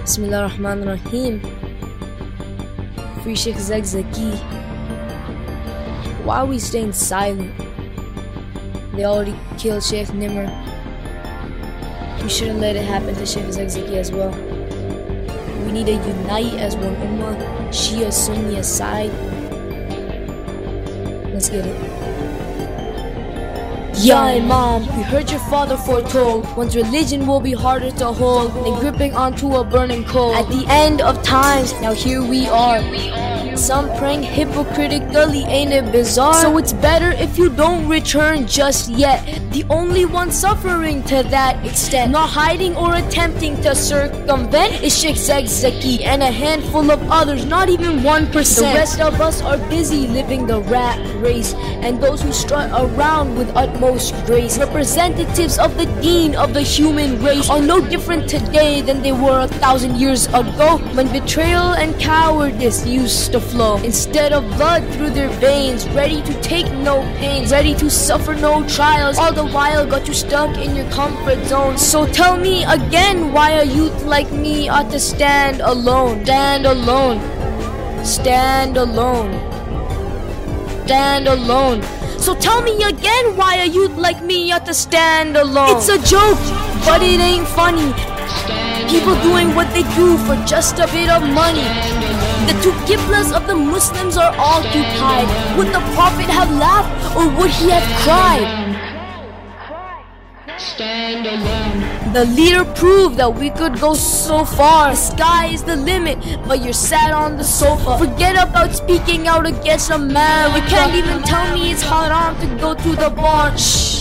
Bismillah ar-Rahman ar-Rahim. Free Sheikh Zakzaki. Why are we staying silent? They already killed Sheikh Nimr. We shouldn't let it happen to Sheikh Zakzaki as well. We need to unite as one ummah, Shia, Sunni aside. Let's get it. Ya Imam, we heard your father foretold one's religion will be harder to hold than gripping onto a burning coal. At the end of times, now here we are. Some praying hypocritically, ain't it bizarre? So it's better if you don't return just yet. The only one suffering to that extent, not hiding or attempting to circumvent, is Sheikh Zakzaki and a handful of others, not even 1%. The rest of us are busy living the rat race, and those who strut around with utmost grace, representatives of the deen of the human race, are no different today than they were 1,000 years ago, when betrayal and cowardice used to flow. Instead of blood through their veins, ready to take no pains, ready to suffer no trials, all the while got you stuck in your comfort zone. So tell me again why a youth like me ought to stand alone. Stand alone. Stand alone. Stand alone. So tell me again why a youth like me ought to stand alone. It's a joke, but it ain't funny. People doing what they do for just a bit of money. The two qiblas of the Muslims are occupied. Would the Prophet have laughed or would he have cried? Stand alone. The leader proved that we could go so far. The sky is the limit, but you're sat on the sofa. Forget about speaking out against America. You can't even tell me it's haram to go to the bar. Shh.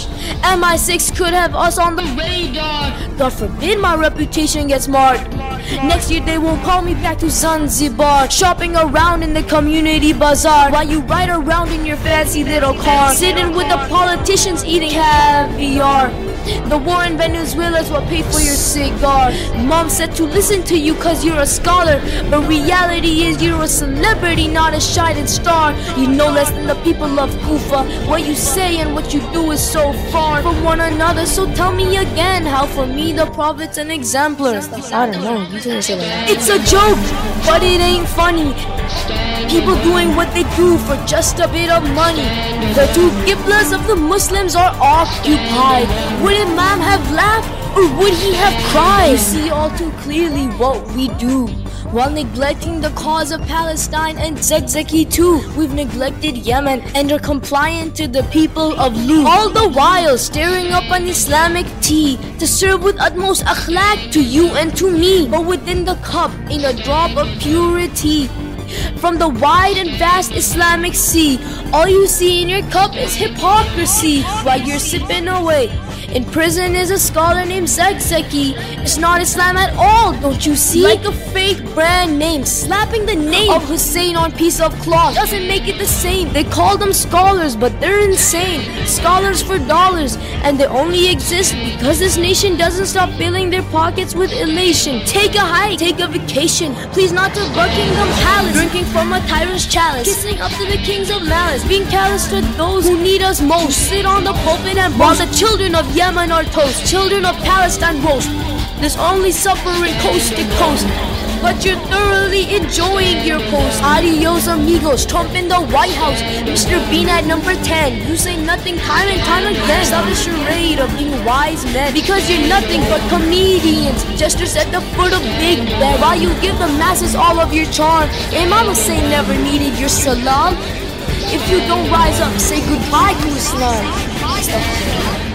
MI6 could have us on the radar. God forbid my reputation gets marred. Next year they won't call me back to Zanzibar, shopping around in the community bazaar, while you ride around in your fancy little car, sitting with the politicians eating caviar. The war in Venezuela is what paid for your cigar. Mom said to listen to you cause you're a scholar, but reality is you're a celebrity, not a shining star. You know less than the people of Kufa. What you say and what you do is so far from one another. So tell me again how for me the Prophet's an exemplar. I don't know, you didn't say that. It's a joke, but it ain't funny. People doing what they do for just a bit of money. The two qiblas of the Muslims are occupied. Would Imam have laughed or would he have cried? You see all too clearly what we do, while neglecting the cause of Palestine and Zakzaki too. We've neglected Yemen and are compliant to the people of Lut, all the while stirring up an Islamic tea to serve with utmost akhlaq to you and to me. But within the cup ain't a drop of purity. From the wide and vast Islamic sea, all you see in your cup is hypocrisy, while you're sipping away. In prison is a scholar named Zakzaki. It's not Islam at all, don't you see? Like a fake brand name, slapping the name of Hussein on piece of cloth doesn't make it the same. They call them scholars, but they're insane. Scholars for dollars, and they only exist because this nation doesn't stop filling their pockets with elation. Take a hike, take a vacation, please not to Buckingham Palace, drinking from a tyrant's chalice, kissing up to the kings of malice, being callous to those who need us most. Sit on the pulpit and while the children of Yemen are toast, children of Palestine roast. There's only suffering coast to coast, but you're thoroughly enjoying your post. Adios amigos, Trump in the White House, Mr. Bean at number 10. You say nothing time and time again. Stop the charade of being wise men, because you're nothing but comedians, jesters at the foot of Big Ben, while you give the masses all of your charm. Imam Hussein never needed your salam. If you don't rise up, say goodbye to Islam.